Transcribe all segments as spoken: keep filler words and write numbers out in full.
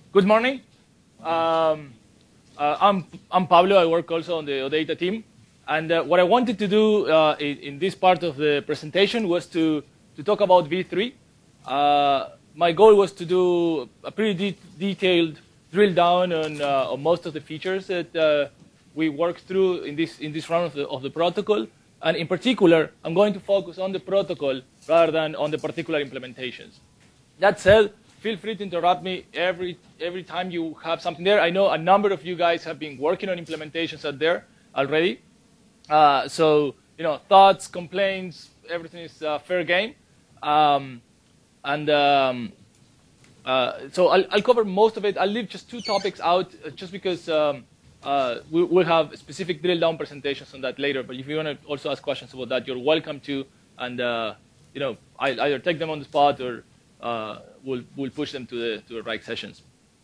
Good morning. Um, uh, I'm, I'm Pablo. I work also on the OData team. And uh, what I wanted to do uh, in, in this part of the presentation was to, to talk about V three. Uh, my goal was to do a pretty de detailed drill down on, uh, on most of the features that uh, we worked through in this, in this round of the, of the protocol. And in particular, I'm going to focus on the protocol rather than on the particular implementations. That said, feel free to interrupt me every, every time you have something there. I know a number of you guys have been working on implementations out there already. Uh, so, you know, thoughts, complaints, everything is uh, fair game. Um, and um, uh, so I'll, I'll cover most of it. I'll leave just two topics out uh, just because um, uh, we, we'll have specific drill down presentations on that later. But if you want to also ask questions about that, you're welcome to. And, uh, you know, I'll either take them on the spot or uh, we'll, we'll push them to the, to the right sessions.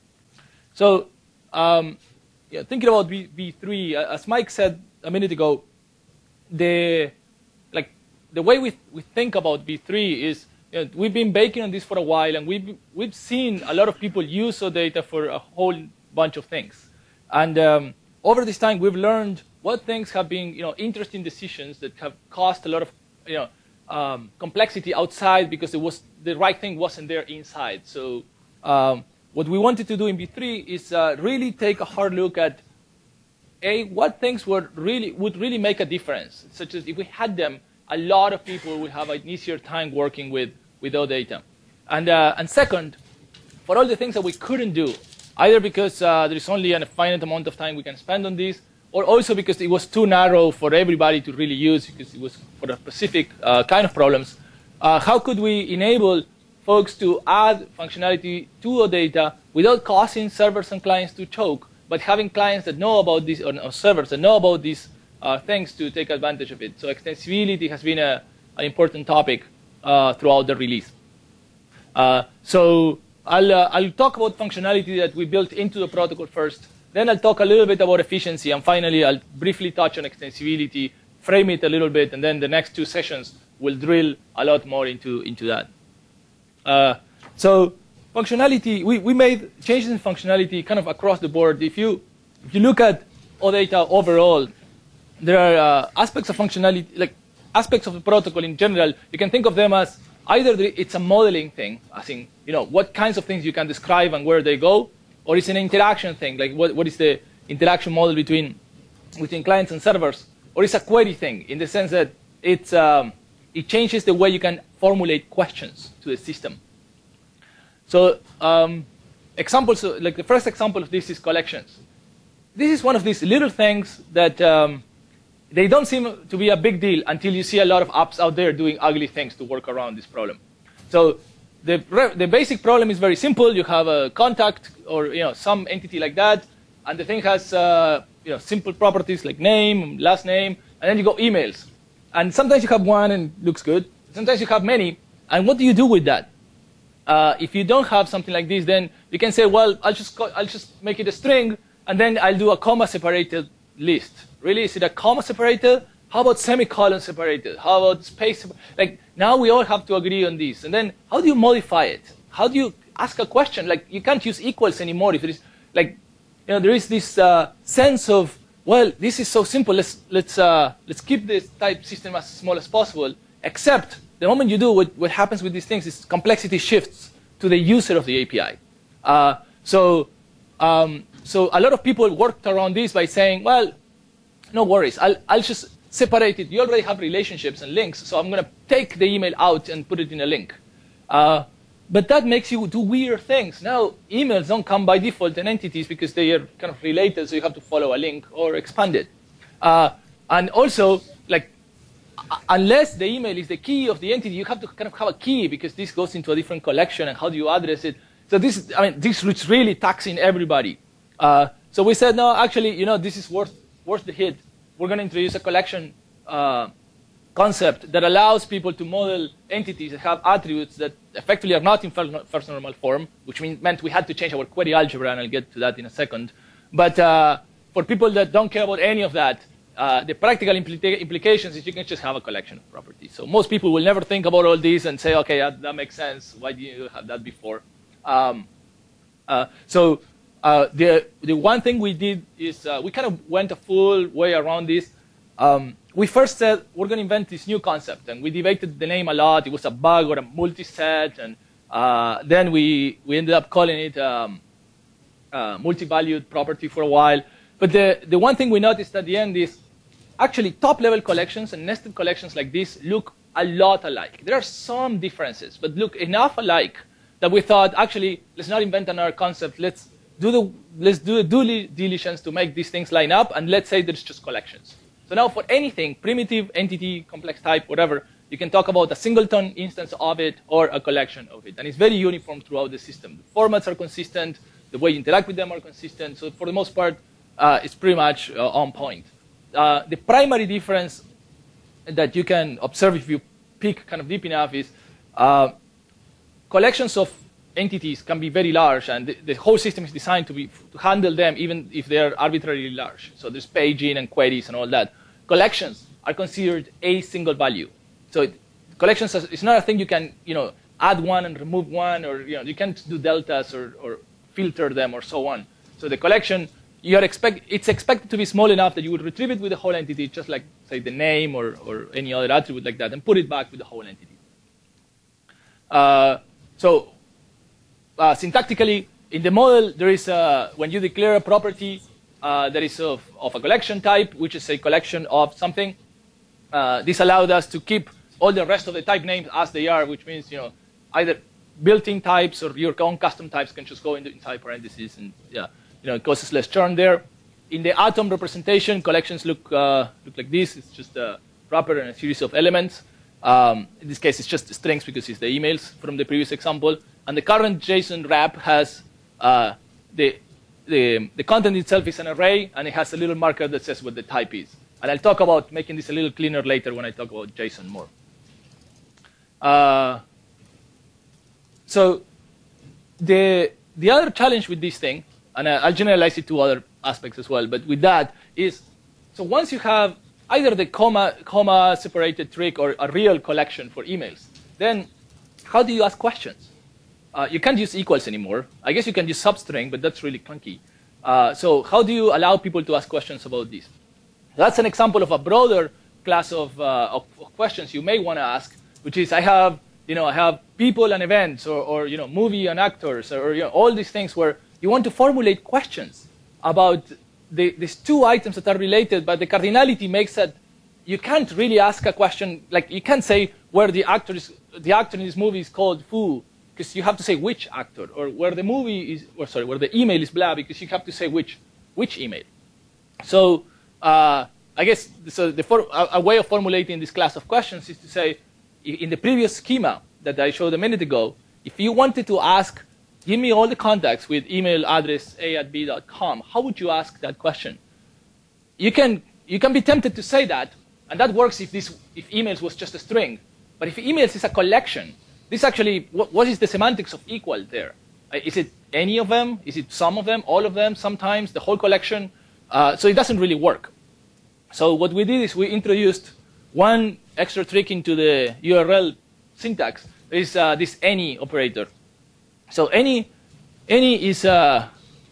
So um, yeah, thinking about V three, as Mike said a minute ago, the like the way we we think about V three is, you know, we've been baking on this for a while, and we've we've seen a lot of people use OData for a whole bunch of things. And um, over this time, we've learned what things have been, you know, interesting decisions that have caused a lot of, you know, um, complexity outside because it was the right thing wasn't there inside. So um, what we wanted to do in V three is uh, really take a hard look at A, what things would really, would really make a difference, such as if we had them, a lot of people would have an easier time working with, with OData. And, uh, and second, for all the things that we couldn't do, either because uh, there is only a finite amount of time we can spend on this, or also because it was too narrow for everybody to really use because it was for a specific uh, kind of problems, uh, how could we enable folks to add functionality to OData without causing servers and clients to choke, but having clients that know about this, or, or servers that know about these uh, things to take advantage of it. So extensibility has been a, an important topic uh, throughout the release. Uh, so I'll, uh, I'll talk about functionality that we built into the protocol first. Then I'll talk a little bit about efficiency. And finally, I'll briefly touch on extensibility, frame it a little bit. And then the next two sessions will drill a lot more into, into that. Uh, so functionality, we, we made changes in functionality kind of across the board. If you, if you look at OData overall, there are uh, aspects of functionality, like aspects of the protocol in general. You can think of them as either the, it's a modeling thing, as in, you know, what kinds of things you can describe and where they go, or it's an interaction thing, like what, what is the interaction model between, between clients and servers, or it's a query thing in the sense that it's, um, it changes the way you can formulate questions to the system. So um, examples, like the first example of this is collections. This is one of these little things that um, they don't seem to be a big deal until you see a lot of apps out there doing ugly things to work around this problem. So the, the basic problem is very simple. You have a contact or, you know, some entity like that, and the thing has uh, you know, simple properties like name, last name, and then you go emails. And sometimes you have one and it looks good. Sometimes you have many. And what do you do with that? Uh, if you don't have something like this, then you can say, well, I'll just, I'll just make it a string, and then I'll do a comma-separated list. Really? Is it a comma-separated? How about semicolon separated? How about space? Like, now we all have to agree on this. And then how do you modify it? How do you ask a question? Like, you can't use equals anymore. If there is, like, you know, there is this uh, sense of, well, this is so simple. Let's, let's, uh, let's keep this type system as small as possible, except the moment you do, what, what happens with these things is complexity shifts to the user of the A P I. Uh, so, um, so a lot of people worked around this by saying, well, no worries. I'll, I'll just separate it. You already have relationships and links, so I'm going to take the email out and put it in a link. Uh, but that makes you do weird things. Now, emails don't come by default in entities because they are kind of related, so you have to follow a link or expand it. Uh, and also, like, unless the email is the key of the entity, you have to kind of have a key because this goes into a different collection, and how do you address it? So this, I mean, this is really taxing everybody. Uh, so we said, no, actually, you know, this is worth, worth the hit. We're going to introduce a collection uh, concept that allows people to model entities that have attributes that effectively are not in first normal form, which mean, meant we had to change our query algebra, and I'll get to that in a second. But uh, for people that don't care about any of that, Uh, the practical implica implications is you can just have a collection of properties. So most people will never think about all these and say, okay, that, that makes sense. Why didn't you have that before? Um, Uh, so uh, the, the one thing we did is uh, we kind of went a full way around this. Um, we first said we're going to invent this new concept, and we debated the name a lot. It was a bug or a multi-set, and uh, then we, we ended up calling it um, uh, multi-valued property for a while. But the, the one thing we noticed at the end is actually top-level collections and nested collections like this look a lot alike. There are some differences, but look enough alike that we thought, actually, let's not invent another concept. Let's do the, let's do the due diligence to make these things line up, and let's say there's just collections. So now for anything, primitive, entity, complex type, whatever, you can talk about a singleton instance of it or a collection of it. And it's very uniform throughout the system. The formats are consistent. The way you interact with them are consistent. So for the most part, uh, it's pretty much uh, on point. Uh, the primary difference that you can observe if you peek kind of deep enough is uh, collections of entities can be very large, and the, the whole system is designed to, be, to handle them even if they're arbitrarily large. So there's paging and queries and all that. Collections are considered a single value. So it, collections, is, it's not a thing you can, you know, add one and remove one, or you know, you can't do deltas or, or filter them or so on. So the collection, you are expect, it's expected to be small enough that you would retrieve it with the whole entity, just like, say, the name or, or any other attribute like that, and put it back with the whole entity. Uh, so uh, syntactically, in the model, there is a, when you declare a property uh, that is of, of a collection type, which is a collection of something, uh, this allowed us to keep all the rest of the type names as they are, which means, you know, either built-in types or your own custom types can just go into inside parentheses, and yeah, you know, it causes less churn there. In the atom representation, collections look uh, look like this. It's just a wrapper and a series of elements. Um, in this case, it's just strings because it's the emails from the previous example. And the current JSON wrap has uh, the, the the content itself is an array, and it has a little marker that says what the type is. And I'll talk about making this a little cleaner later when I talk about JSON more. Uh, so the the other challenge with this thing, and I'll generalize it to other aspects as well, but with that is, so once you have either the comma, comma separated trick or a real collection for emails, then how do you ask questions? Uh, you can't use equals anymore. I guess you can use substring, but that's really clunky. Uh, so how do you allow people to ask questions about this? That's an example of a broader class of, uh, of, of questions you may want to ask, which is I have, you know, I have people and events, or, or you know, movie and actors, or you know, all these things where you want to formulate questions about the, these two items that are related, but the cardinality makes that you can't really ask a question, like you can't say where the actor is, the actor in this movie is called Fu, because you have to say which actor, or where the movie is, or sorry, where the email is blah, because you have to say which, which email. So uh, I guess so the for, a, a way of formulating this class of questions is to say, in the previous schema that I showed a minute ago, if you wanted to ask, give me all the contacts with email address a at b dot com, how would you ask that question? You can, you can be tempted to say that, and that works if, this, if emails was just a string. But if emails is a collection, this actually, what, what is the semantics of equal there? Uh, is it any of them? Is it some of them, all of them, sometimes, the whole collection? Uh, so it doesn't really work. So what we did is we introduced one extra trick into the U R L syntax, is uh, this any operator. So any, any is a,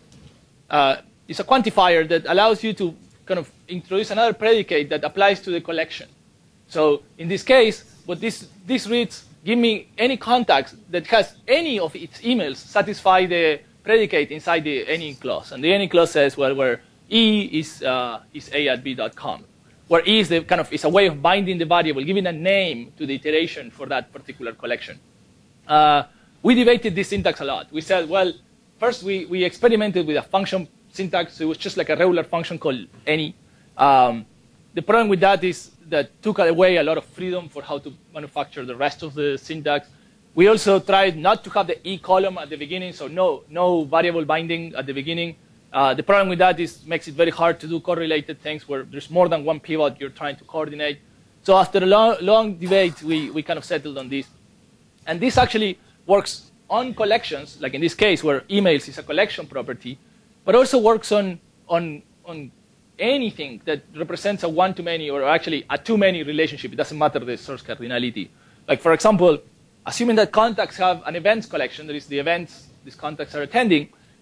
uh, is a quantifier that allows you to kind of introduce another predicate that applies to the collection. So in this case, what this, this reads, give me any contacts that has any of its emails satisfy the predicate inside the any clause. And the any clause says, well, where E is, uh, is a at b dot com. Where E is the kind of is a way of binding the variable, giving a name to the iteration for that particular collection. Uh, we debated this syntax a lot. We said, well, first we, we experimented with a function syntax. So it was just like a regular function called any. Um, the problem with that is that took away a lot of freedom for how to manufacture the rest of the syntax. We also tried not to have the E column at the beginning, so no, no variable binding at the beginning. Uh, the problem with that is makes it very hard to do correlated things where there's more than one pivot you're trying to coordinate. So after a long, long debate, we, we kind of settled on this. And this actually works on collections, like in this case where emails is a collection property, but also works on, on, on anything that represents a one-to-many or actually a too-many relationship. It doesn't matter the source cardinality. Like for example, assuming that contacts have an events collection, that is the events these contacts are attending,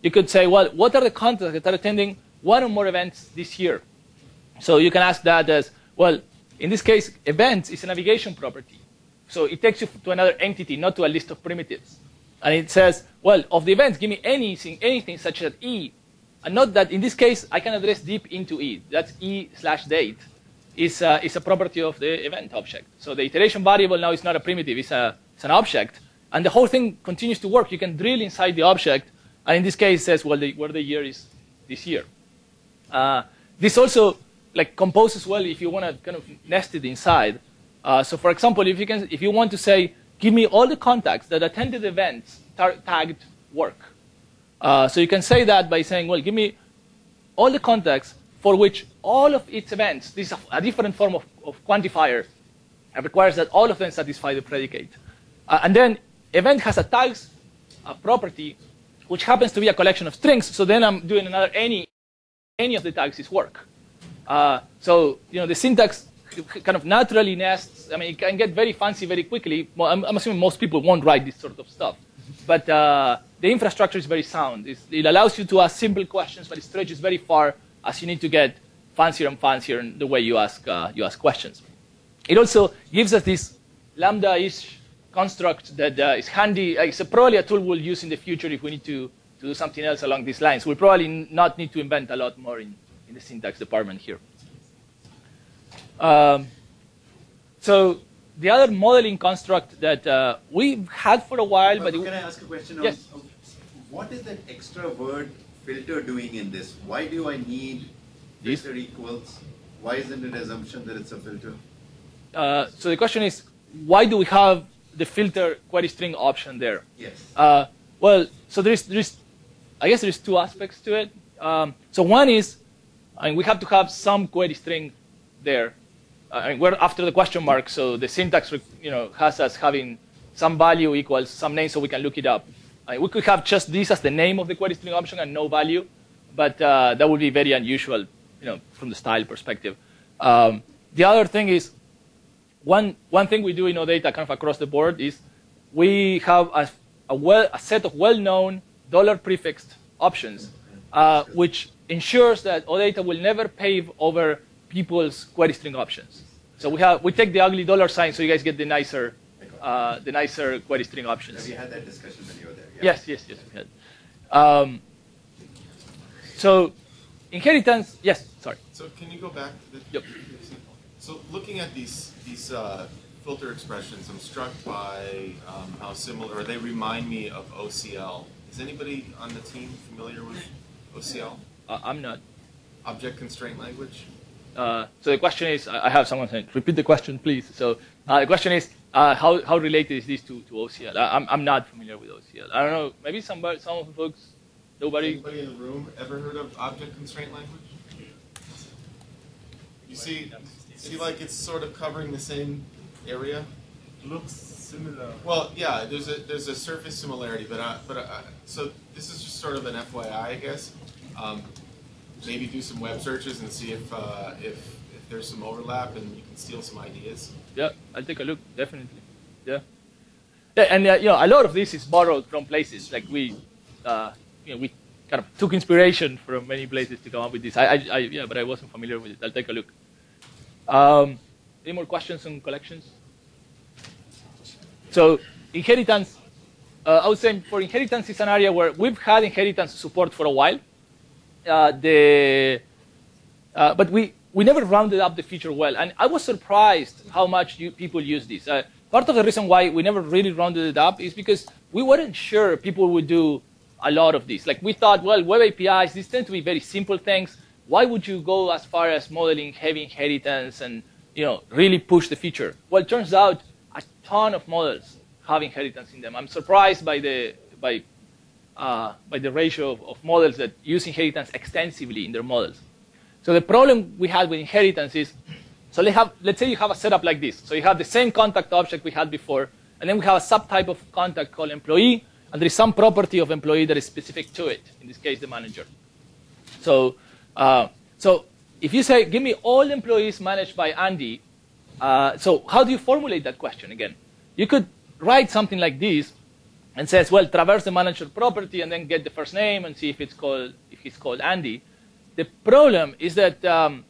you could say, well, what are the contacts that are attending one or more events this year? So you can ask that as, well, in this case, events is a navigation property. So it takes you to another entity, not to a list of primitives. And it says, well, of the events, give me anything, anything such as E. And note that in this case, I can address deep into E. That's E slash date. Is a, is a property of the event object. So the iteration variable now is not a primitive, it's, a, it's an object. And the whole thing continues to work. You can drill inside the object. And in this case, it says, well, the, where the year is this year. Uh, this also like composes well if you want to kind of nest it inside. Uh, so for example, if you, can, if you want to say, give me all the contacts that attended events tagged work. Uh, so you can say that by saying, well, give me all the contacts for which all of its events, this is a, a different form of, of quantifier, it requires that all of them satisfy the predicate. Uh, and then event has a tags a property, which happens to be a collection of strings. So then I'm doing another any, any of the tags is work. Uh, so you know the syntax kind of naturally nests. I mean, it can get very fancy very quickly. Well, I'm, I'm assuming most people won't write this sort of stuff. But uh, the infrastructure is very sound. It's, it allows you to ask simple questions, but it stretches very far as you need to get fancier and fancier in the way you ask, uh, you ask questions. It also gives us this lambda-ish construct that uh, is handy. Uh, it's a, probably a tool we'll use in the future if we need to, to do something else along these lines. We'll probably not need to invent a lot more in, in the syntax department here. Um, so the other modeling construct that uh, we've had for a while, but, but can I ask a question? Yes. On, what is that extra word filter doing in this? Why do I need filter equals? Why isn't it assumption that it's a filter? Uh, so the question is, why do we have the filter query string option there? Yes. Uh, well, so there's, there's, I guess there's two aspects to it. Um, so one is, I mean, we have to have some query string there. Uh, I mean, we're after the question mark, so the syntax, you know, has us having some value equals some name, so we can look it up. I mean, we could have just this as the name of the query string option and no value, but uh, that would be very unusual, you know, from the style perspective. Um, the other thing is, one one thing we do in OData kind of across the board is we have a, a, well, a set of well-known dollar prefixed options, uh, which ensures that OData will never pave over people's query string options. So we have we take the ugly dollar sign, so you guys get the nicer uh, the nicer query string options. So we had that discussion when you were there. Yeah. Yes, yes, yes, we had. Um, so inheritance, yes, sorry. So can you go back to the Yep. So looking at these these uh, filter expressions, I'm struck by um, how similar, or they remind me of O C L. Is anybody on the team familiar with O C L? Uh, I'm not. Object constraint language? Uh, so the question is, I have someone saying, repeat the question, please. So uh, the question is, uh, how, how related is this to, to O C L? I, I'm, I'm not familiar with O C L. I don't know, maybe somebody, some of the folks, nobody? Anybody in the room ever heard of object constraint language? You see, see like it's sort of covering the same area? Looks similar. Well, yeah, there's a there's a surface similarity, but uh, but uh, so this is just sort of an F Y I, I guess. Um, maybe do some web searches and see if uh, if if there's some overlap and you can steal some ideas. Yeah, I'll take a look, definitely. Yeah, yeah, and uh, you know, a lot of this is borrowed from places. Like we, uh, you know, we kind of took inspiration from many places to come up with this. I, I, I yeah, but I wasn't familiar with it. I'll take a look. Um, any more questions on collections? So inheritance, uh, I would say for inheritance is an area where we've had inheritance support for a while. Uh, the, uh, but we, we never rounded up the feature well. And I was surprised how much you, people use this. Uh, part of the reason why we never really rounded it up is because we weren't sure people would do a lot of this. Like we thought, well, web A P Is, these tend to be very simple things. Why would you go as far as modeling heavy inheritance and you know really push the feature? Well, it turns out a ton of models have inheritance in them. I'm surprised by the by uh, by the ratio of, of models that use inheritance extensively in their models. So the problem we had with inheritance is, so let's have let's say you have a setup like this. So you have the same contact object we had before, and then we have a subtype of contact called employee, and there is some property of employee that is specific to it. In this case, the manager. So uh, so if you say, give me all employees managed by Andy, uh, so how do you formulate that question again? You could write something like this, and says, well, traverse the manager property and then get the first name and see if it's called if he's called Andy. The problem is that um,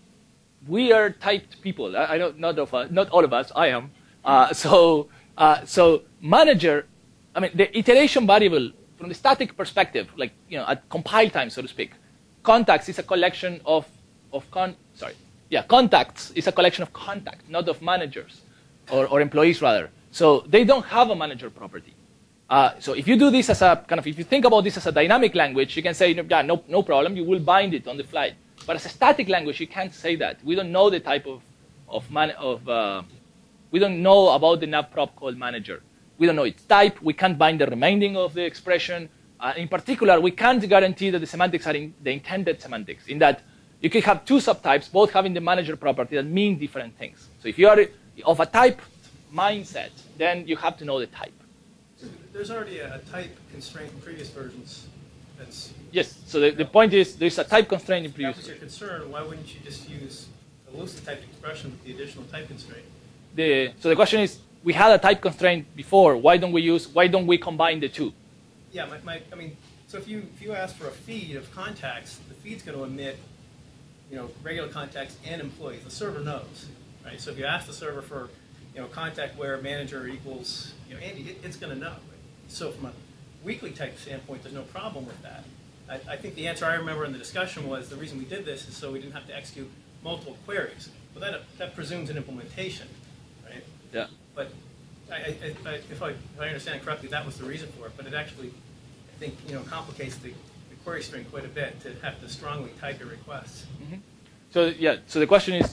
we are typed people. I, I don't not of us, not all of us. I am. Uh, so uh, so manager. I mean, the iteration variable from the static perspective, like you know, at compile time, so to speak, contacts is a collection of of con. Sorry, yeah, contacts is a collection of contacts, not of managers or, or employees rather. So they don't have a manager property. Uh, so if you do this as a kind of, if you think about this as a dynamic language, you can say, yeah, no, no problem, you will bind it on the fly. But as a static language, you can't say that. We don't know the type of of man of. Uh, we don't know about the nav prop called manager. We don't know its type. We can't bind the remaining of the expression. Uh, in particular, we can't guarantee that the semantics are in the intended semantics. In that, you can have two subtypes, both having the manager property that mean different things. So if you are of a type mindset, then you have to know the type. There's already a, a type constraint in previous versions. That's yes. So the, the point is, there's a type constraint in previous. If that was your concern, why wouldn't you just use a loosely typed expression with the additional type constraint? The, so the question is, we had a type constraint before. Why don't we use? Why don't we combine the two? Yeah, my, my, I mean, so if you if you ask for a feed of contacts, the feed's going to emit, you know, regular contacts and employees. The server knows, right? So if you ask the server for, you know, contact where manager equals, you know, Andy, it, it's going to know. So from a weekly type standpoint, there's no problem with that. I, I think the answer I remember in the discussion was the reason we did this is so we didn't have to execute multiple queries. Well, that that presumes an implementation, right? Yeah. But I, I, I, if, I, if I understand correctly, that was the reason for it. But it actually, I think, you know, complicates the, the query string quite a bit to have to strongly type your requests. Mm-hmm. So yeah. So the question is,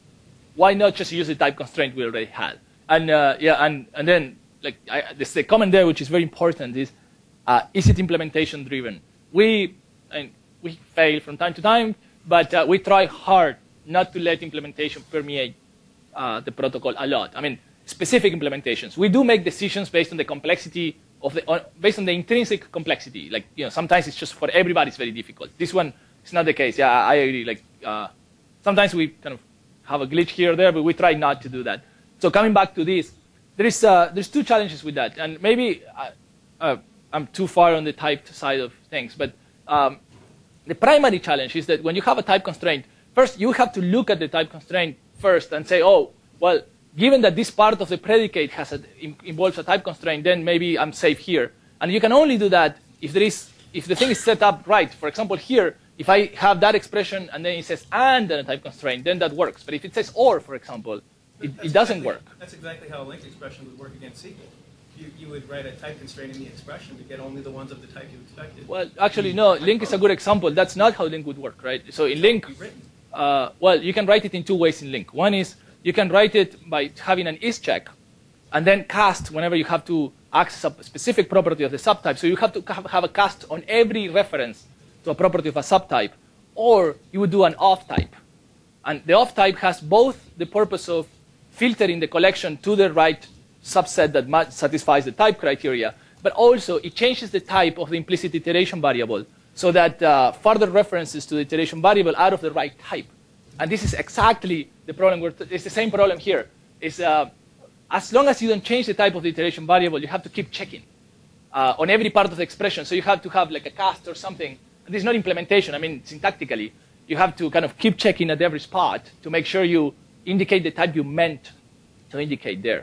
why not just use the type constraint we already had? And uh, yeah, and and then. Like I, this, the comment there, which is very important, is uh, is it implementation driven? We and we fail from time to time, but uh, we try hard not to let implementation permeate uh, the protocol a lot. I mean, specific implementations. We do make decisions based on the complexity of the on, based on the intrinsic complexity. Like you know, sometimes it's just for everybody it's very difficult. This one is not the case. Yeah, I, I agree. Like uh, sometimes we kind of have a glitch here or there, but we try not to do that. So coming back to this. There is, uh, there's two challenges with that, and maybe uh, uh, I'm too far on the typed side of things, but um, the primary challenge is that when you have a type constraint, first you have to look at the type constraint first and say, oh, well, given that this part of the predicate has a, involves a type constraint, then maybe I'm safe here. And you can only do that if there is, if the thing is set up right. For example, here, if I have that expression and then it says and then a type constraint, then that works. But if it says or, for example, It, it doesn't exactly, work. That's exactly how a linked expression would work against S Q L. You, you would write a type constraint in the expression to get only the ones of the type you expected. Well, actually, no. Link is a good example. That's not how link would work, right? So in link, uh, well, you can write it in two ways in link. One is you can write it by having an is check, and then cast whenever you have to access a specific property of the subtype. So you have to have a cast on every reference to a property of a subtype, or you would do an off type. And the off type has both the purpose of filtering the collection to the right subset that satisfies the type criteria, but also it changes the type of the implicit iteration variable so that uh, further references to the iteration variable are of the right type. And this is exactly the problem. We're t it's the same problem here. Is uh, as long as you don't change the type of the iteration variable, you have to keep checking uh, on every part of the expression. So you have to have like a cast or something. And this is not implementation. I mean, syntactically, you have to kind of keep checking at every spot to make sure you indicate the type you meant to indicate there.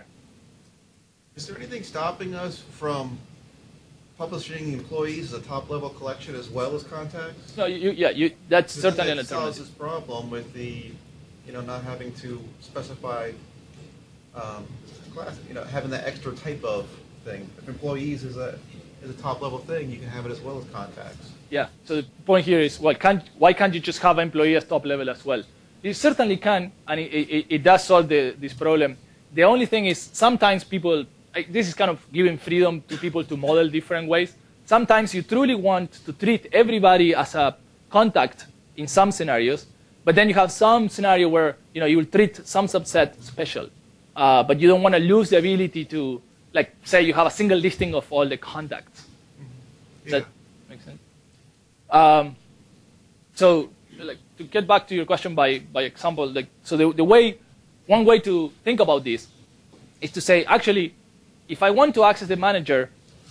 Is there anything stopping us from publishing employees as a top-level collection as well as contacts? No, you, yeah, you, that's Because certainly an that solves alternative. this problem with the, you know, not having to specify, um, class, you know, having that extra type of thing. If employees is a is a top-level thing, you can have it as well as contacts. Yeah. So the point here is, well, can't, why can't you just have employee as top level as well? You certainly can, and it, it, it does solve the, this problem. The only thing is sometimes people, this is kind of giving freedom to people to model different ways. Sometimes you truly want to treat everybody as a contact in some scenarios, but then you have some scenario where you know you will treat some subset special, uh, but you don't want to lose the ability to, like, say you have a single listing of all the contacts. Does Yeah. that make sense? Um, so, like, to get back to your question by, by example, like, so the, the way, one way to think about this is to say, actually, if I want to access the manager,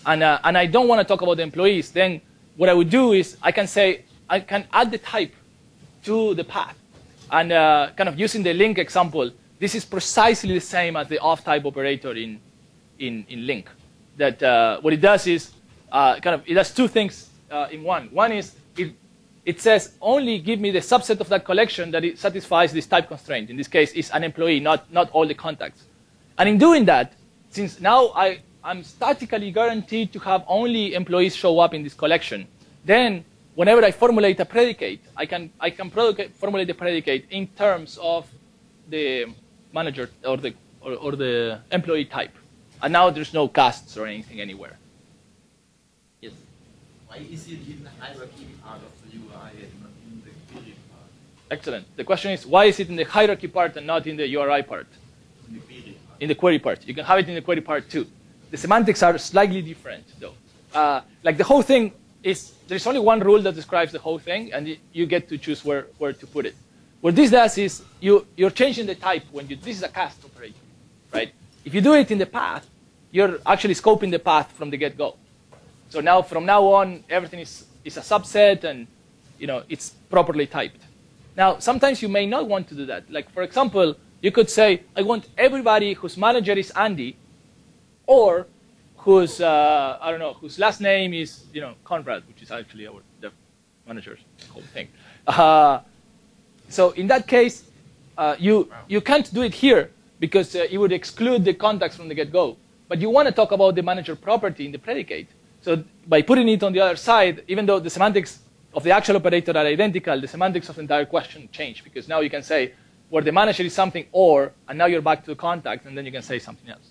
and, uh, and I don't want to talk about the employees, then what I would do is I can say, I can add the type to the path. And uh, kind of using the link example, this is precisely the same as the off-type operator in, in, in link. That uh, what it does is, uh, kind of, it does two things uh, in one. One is, it, it says, only give me the subset of that collection that it satisfies this type constraint. In this case, it's an employee, not, not all the contacts. And in doing that, since now I, I'm statically guaranteed to have only employees show up in this collection, then whenever I formulate a predicate, I can, I can formulate the predicate in terms of the manager or the, or, or the employee type. And now there's no casts or anything anywhere. Yes? Why is it in the hierarchy part of the U I and not in the query part? Excellent. The question is, why is it in the hierarchy part and not in the U R I part? In the query part. In the query part. You can have it in the query part too. The semantics are slightly different though. Uh, like the whole thing is, there's only one rule that describes the whole thing, and you get to choose where, where to put it. What this does is, you, you're changing the type when you, this is a cast operator, right? If you do it in the path, you're actually scoping the path from the get-go. So now, from now on, everything is, is a subset, and you know, it's properly typed. Now, sometimes you may not want to do that. Like, for example, you could say, I want everybody whose manager is Andy, or whose, uh, I don't know, whose last name is, you know, Conrad, which is actually our the manager's whole thing. Uh, so in that case, uh, you, you can't do it here because uh, it would exclude the contacts from the get-go. But you want to talk about the manager property in the predicate. So by putting it on the other side, even though the semantics of the actual operator are identical, the semantics of the entire question change, because now you can say where the manager is something or, and now you're back to the contact, and then you can say something else.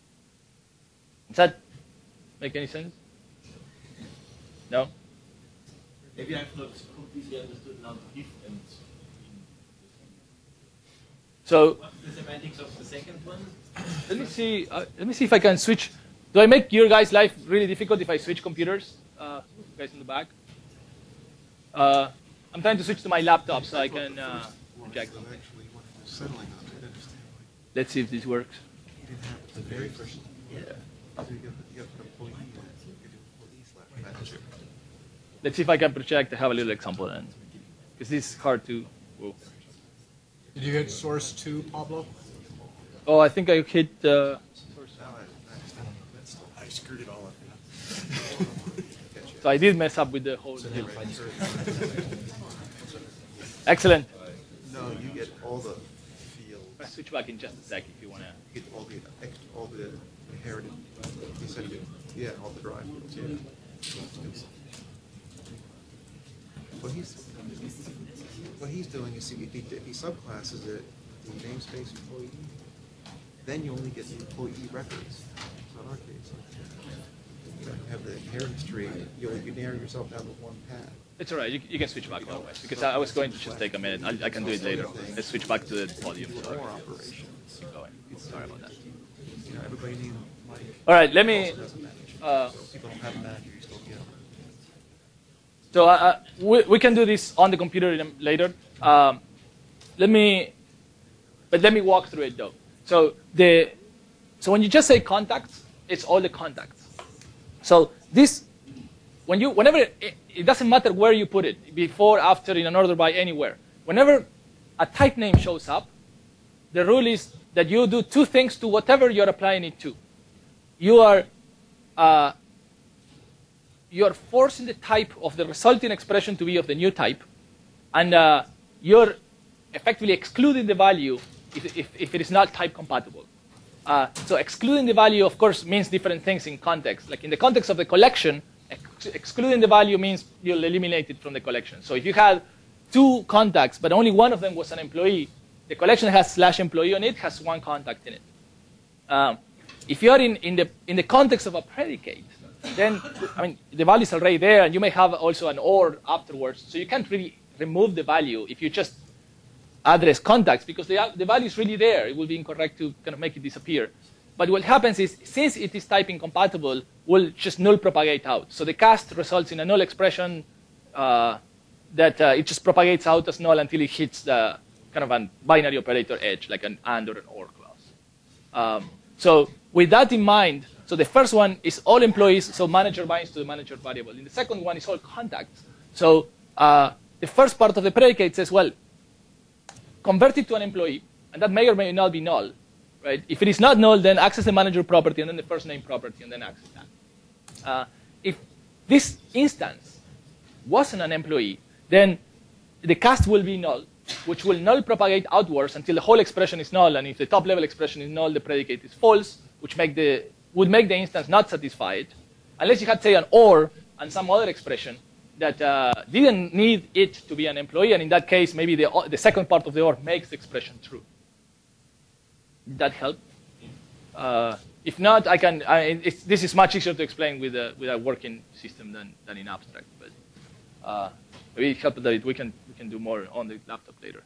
Does that make any sense? No? Maybe I've not completely understood now the difference. So what's the semantics of the second one? let me see. Uh, let me see if I can switch. Do I make your guys' life really difficult if I switch computers? Uh, guys in the back. Uh, I'm trying to switch to my laptop so I can uh, project. Let's see if this works. The very first. Yeah. So you get, you get employee, you get employee slash manager. Let's see if I can project. I have a little example then, because this is hard to. Whoa. Did you hit source two, Pablo? Oh, I think I hit. Uh, I screwed it all up. so I did mess up with the whole. Excellent. No, you get all the fields. I'll switch back in just a sec if you want to. You get all the extra, all the inherited. You said it. Yeah, all the drive fields. Yeah. What he's what he's doing is if he, if he subclasses it, the namespace employee, then you only get the employee records. So in our case, you have the inheritance tree. You you narrow yourself down to one path. It's all right. You, you can switch back otherwise, because I, I was going to just take a minute. I, I can do it later. Let's switch back to the podium. So More operations. going. Sorry about that. You know, everybody needs like. All right. Let me. Uh, People don't have a manager. You still get them. So uh, we, we can do this on the computer in, later. Um, let me, but let me walk through it though. So the, so when you just say contacts, it's all the contacts. So this, when you, whenever it, it doesn't matter where you put it, before, after, in an order by, anywhere. Whenever a type name shows up, the rule is that you do two things to whatever you're applying it to. You are. Uh, you're forcing the type of the resulting expression to be of the new type, and uh, you're effectively excluding the value if, if, if it is not type compatible. Uh, so excluding the value, of course, means different things in context. Like in the context of the collection, ex excluding the value means you'll eliminate it from the collection. So if you had two contacts, but only one of them was an employee, the collection has slash employee on it, has one contact in it. Um, if you're in, in, the, in the context of a predicate, then, I mean, the value is already there, and you may have also an or afterwards. So you can't really remove the value if you just address contacts, because the, the value is really there. It will be incorrect to kind of make it disappear. But what happens is, since it is type incompatible, we'll just null propagate out. So the cast results in a null expression uh, that uh, it just propagates out as null until it hits the kind of a binary operator edge, like an and or an or clause. Um, so with that in mind, So the first one is all employees, so manager binds to the manager variable. In the second one is all contacts. So uh, the first part of the predicate says, well, convert it to an employee, and that may or may not be null. Right? If it is not null, then access the manager property, and then the first name property, and then access that. Uh, if this instance wasn't an employee, then the cast will be null, which will null propagate outwards until the whole expression is null, and if the top level expression is null, the predicate is false, which make the, would make the instance not satisfied, unless you had, say, an or and some other expression that uh, didn't need it to be an employee, and in that case, maybe the, the second part of the or makes the expression true. Did that help? Uh, if not, I can. I, it's, this is much easier to explain with a, with a working system than, than in abstract, but uh, maybe it helped that we can, we can do more on the laptop later.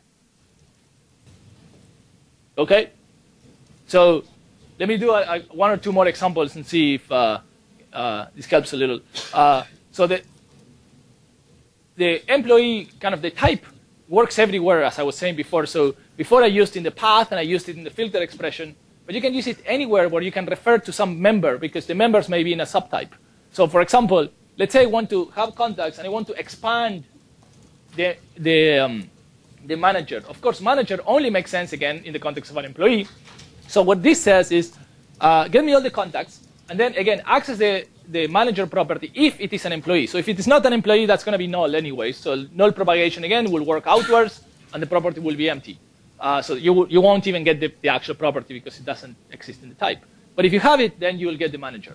Okay? So let me do a, a, one or two more examples and see if uh, uh, this helps a little. Uh, so the, the employee, kind of the type, works everywhere, as I was saying before. So before I used in the path, and I used it in the filter expression. But you can use it anywhere where you can refer to some member, because the members may be in a subtype. So for example, let's say I want to have contacts, and I want to expand the, the, um, the manager. Of course, manager only makes sense, again, in the context of an employee. So what this says is, uh, get me all the contacts, and then, again, access the, the manager property if it is an employee. So if it is not an employee, that's going to be null anyway. So null propagation, again, will work outwards, and the property will be empty. Uh, so you, you won't even get the, the actual property because it doesn't exist in the type. But if you have it, then you will get the manager.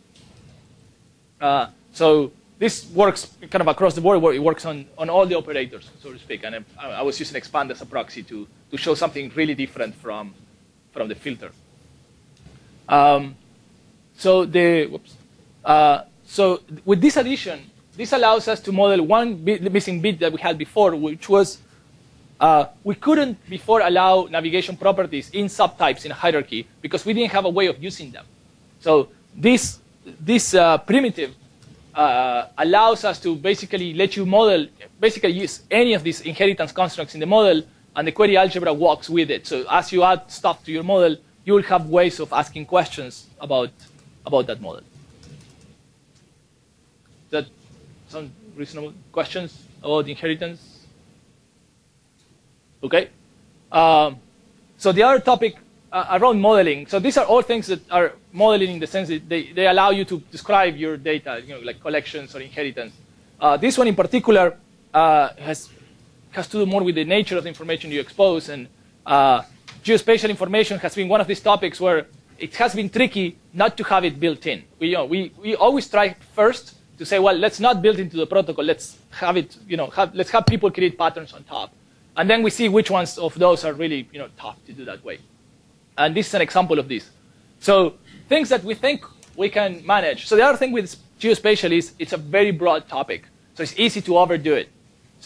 Uh, so this works kind of across the board, where it works on, on all the operators, so to speak. And I, I was using expand as a proxy to, to show something really different from, from the filter. Um, so the whoops. Uh, so with this addition, this allows us to model one bit, the missing bit that we had before, which was Uh, we couldn't before allow navigation properties in subtypes in a hierarchy because we didn't have a way of using them. So this, this uh, primitive uh, allows us to basically let you model, basically use any of these inheritance constructs in the model, and the query algebra walks with it. So as you add stuff to your model, you will have ways of asking questions about, about that model. Does that sound reasonable? Questions about inheritance? Okay. Um, so the other topic uh, around modeling. So these are all things that are modeling in the sense that they, they allow you to describe your data, you know, like collections or inheritance. Uh, this one in particular uh, has has to do more with the nature of the information you expose. And uh, geospatial information has been one of these topics where it has been tricky not to have it built in. We, you know, we, we always try first to say, well, let's not build into the protocol. Let's have it, you know, have, let's have people create patterns on top. And then we see which ones of those are really, you know, tough to do that way. And this is an example of this. So things that we think we can manage. So the other thing with geospatial is it's a very broad topic. So it's easy to overdo it.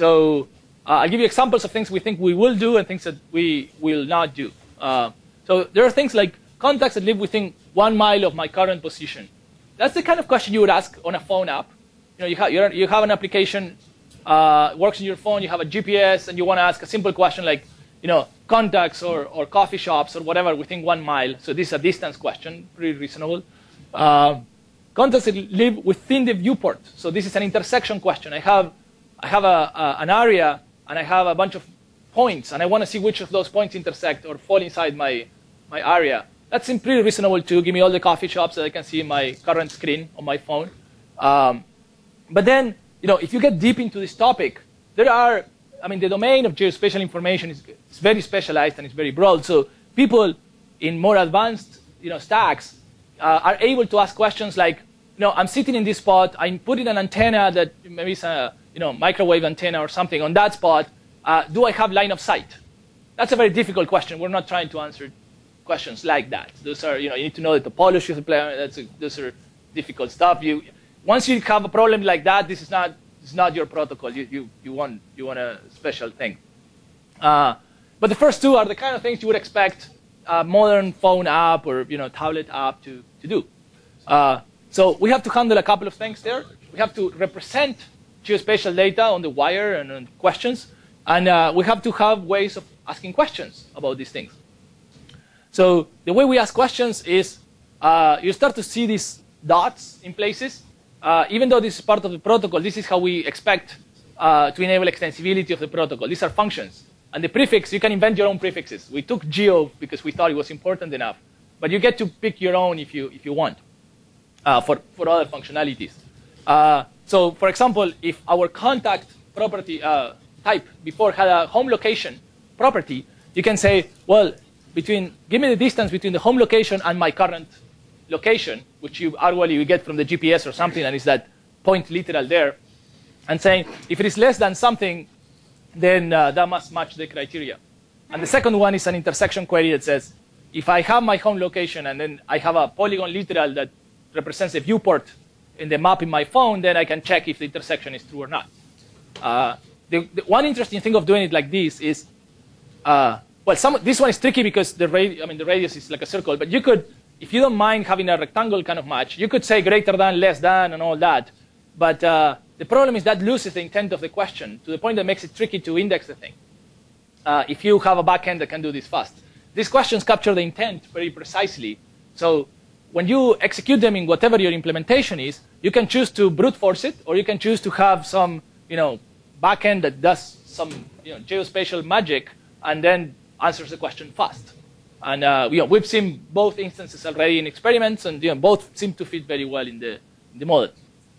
So uh, I'll give you examples of things we think we will do and things that we will not do. Uh, so there are things like contacts that live within one mile of my current position. That's the kind of question you would ask on a phone app. You know, you, ha you're, you have an application. Uh, works on your phone, you have a G P S, and you want to ask a simple question like, you know, contacts or, or coffee shops or whatever within one mile. So this is a distance question, pretty reasonable. Uh, contacts that live within the viewport. So this is an intersection question. I have, I have a, a, an area, and I have a bunch of points, and I want to see which of those points intersect or fall inside my, my area. That seems pretty reasonable too. Give me all the coffee shops that I can see in my current screen on my phone. Um, but then, you know, if you get deep into this topic, there are, I mean, the domain of geospatial information is, is very specialized and it's very broad. So people in more advanced, you know, stacks uh, are able to ask questions like, you know, I'm sitting in this spot, I'm putting an antenna that maybe it's a, you know, microwave antenna or something on that spot. Uh, do I have line of sight? That's a very difficult question. We're not trying to answer questions like that. Those are, you know, you need to know the topology of the player. That's a, those are difficult stuff. You. Once you have a problem like that, this is not, this is not your protocol. You, you, you, want, you want a special thing. Uh, but the first two are the kind of things you would expect a modern phone app or, you know, tablet app to, to do. Uh, so we have to handle a couple of things there. We have to represent geospatial data on the wire and on questions. And uh, we have to have ways of asking questions about these things. So the way we ask questions is uh, you start to see these dots in places. Uh, even though this is part of the protocol, this is how we expect uh, to enable extensibility of the protocol. These are functions. And the prefix, you can invent your own prefixes. We took geo because we thought it was important enough. But you get to pick your own if you, if you want uh, for, for other functionalities. Uh, so, for example, if our contact property uh, type before had a home location property, you can say, well, between, give me the distance between the home location and my current location, which you arguably you get from the G P S or something, and it's that point literal there, and saying if it is less than something, then uh, that must match the criteria. And the second one is an intersection query that says, if I have my home location and then I have a polygon literal that represents a viewport in the map in my phone, then I can check if the intersection is true or not. Uh, the, the one interesting thing of doing it like this is, uh, well, some, this one is tricky because the, radi I mean, the radius is like a circle, but you could, if you don't mind having a rectangle kind of match, you could say greater than, less than, and all that. But uh, the problem is that loses the intent of the question to the point that makes it tricky to index the thing. Uh, if you have a backend that can do this fast. These questions capture the intent very precisely. So when you execute them in whatever your implementation is, you can choose to brute force it, or you can choose to have some, you know, backend that does some, you know, geospatial magic and then answers the question fast. And uh, you know, we've seen both instances already in experiments, and you know, both seem to fit very well in the, in the model.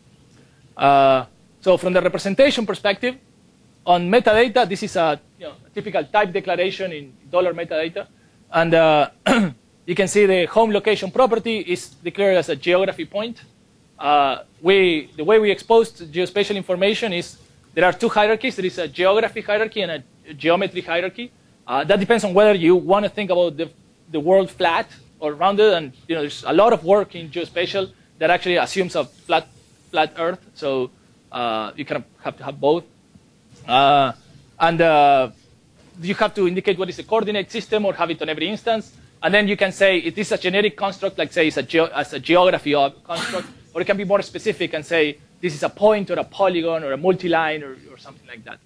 Uh, so from the representation perspective, on metadata, this is a, you know, a typical type declaration in dollar metadata. And uh, you can see the home location property is declared as a geography point. Uh, we, the way we exposed geospatial information is there are two hierarchies. There is a geography hierarchy and a geometry hierarchy. Uh, that depends on whether you want to think about the, the world flat or rounded. And you know, there's a lot of work in geospatial that actually assumes a flat, flat Earth. So uh, you kind of have to have both. Uh, and uh, you have to indicate what is the coordinate system or have it on every instance. And then you can say it is a generic construct, like say it's a, geo as a geography construct. Or it can be more specific and say this is a point or a polygon or a multi-line or, or something like that.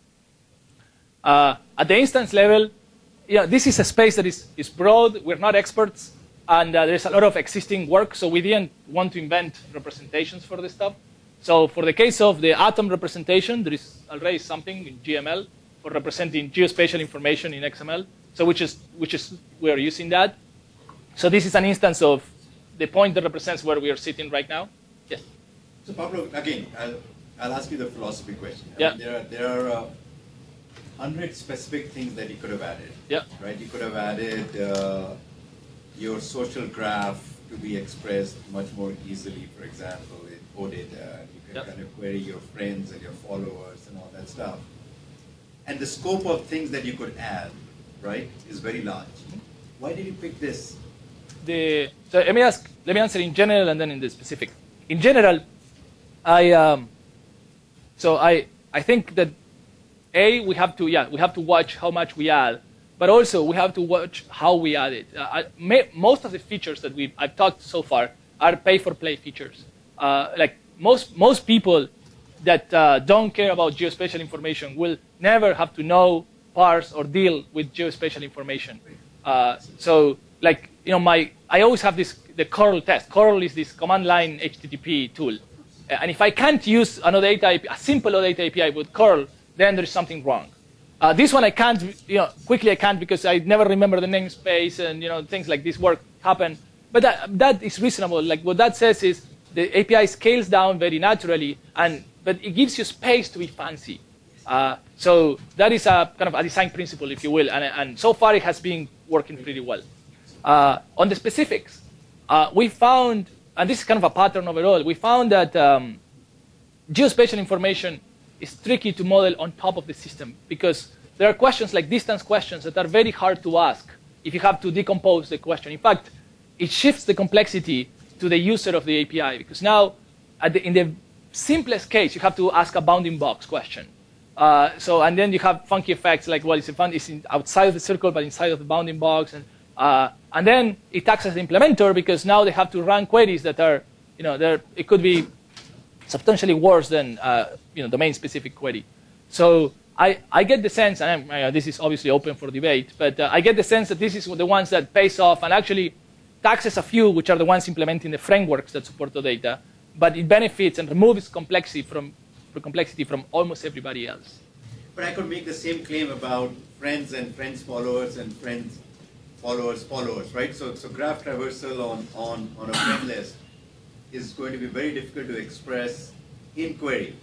Uh, at the instance level, yeah, this is a space that is, is broad. We're not experts. And uh, there's a lot of existing work. So we didn't want to invent representations for this stuff. So for the case of the atom representation, there is already something in G M L for representing geospatial information in X M L. So which is, which is we are using that. So this is an instance of the point that represents where we are sitting right now. Yes. So Pablo, again, I'll, I'll ask you the philosophy question. I yeah. mean, there are there are uh, hundred specific things that you could have added. Yeah. Right. You could have added uh, your social graph to be expressed much more easily. For example, in OData, you can yeah. kind of query your friends and your followers and all that stuff. And the scope of things that you could add, right, is very large. Why did you pick this? The, so let me ask, let me answer in general and then in the specific. In general, I um, so I I think that A, we have to yeah we have to watch how much we add, but also we have to watch how we add it. Uh, I, may, most of the features that we I've talked so far are pay-for-play features. Uh, like most most people that uh, don't care about geospatial information will never have to know, parse, or deal with geospatial information. Uh, so, like, you know, my I always have this the curl test. Curl is this command line H T T P tool, and if I can't use an OData A P I, a simple OData A P I with curl, then there is something wrong. Uh, this one I can't, you know, quickly I can't because I never remember the namespace and you know things like this work happen. But that that is reasonable. Like what that says is the A P I scales down very naturally, and but it gives you space to be fancy. Uh, so that is a kind of a design principle, if you will, and, and so far it has been working pretty well. Uh, on the specifics, uh, we found, and this is kind of a pattern overall, we found that um, geospatial information is tricky to model on top of the system because there are questions like distance questions that are very hard to ask if you have to decompose the question. In fact, it shifts the complexity to the user of the A P I because now, at the, in the simplest case, you have to ask a bounding box question. Uh, so, and then you have funky effects like, well, it's, a fun, it's in, outside of the circle, but inside of the bounding box. And, uh, and then it acts as the implementer because now they have to run queries that are, you know, they're, it could be substantially worse than, uh, you know, domain-specific query. So I, I get the sense, and I'm, uh, this is obviously open for debate, but uh, I get the sense that this is the ones that pays off. And actually, taxes a few, which are the ones implementing the frameworks that support OData, but it benefits and removes complexity from, complexity from almost everybody else. But I could make the same claim about friends and friends followers and friends followers followers, right? So, so graph traversal on, on, on a friend list is going to be very difficult to express in query.